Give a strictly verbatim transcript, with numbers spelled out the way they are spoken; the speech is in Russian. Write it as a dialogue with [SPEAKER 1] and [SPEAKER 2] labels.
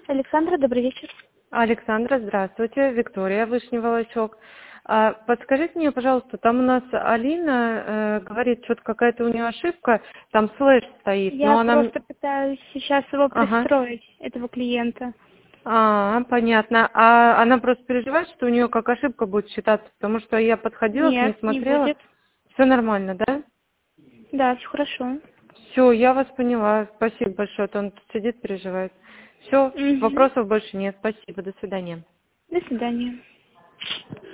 [SPEAKER 1] Александра, добрый вечер.
[SPEAKER 2] Александра, здравствуйте. Виктория, Вышний Волочок. А, Подскажите мне, пожалуйста, там у нас Алина э, говорит, что-то какая-то у нее ошибка, там слэш стоит,
[SPEAKER 1] Я
[SPEAKER 2] но она... м-
[SPEAKER 1] просто пытаюсь сейчас его
[SPEAKER 2] Ага.
[SPEAKER 1] пристроить, этого клиента.
[SPEAKER 2] А, понятно. А она просто переживает, что у нее как ошибка будет считаться, потому что я подходила к ней,
[SPEAKER 1] Нет, не
[SPEAKER 2] смотрела.
[SPEAKER 1] будет.
[SPEAKER 2] Все нормально, да?
[SPEAKER 1] Да, все хорошо.
[SPEAKER 2] Все, я вас поняла. Спасибо большое. А то он тут сидит, переживает. Все,
[SPEAKER 1] Угу.
[SPEAKER 2] вопросов больше нет. Спасибо, до свидания.
[SPEAKER 1] До свидания.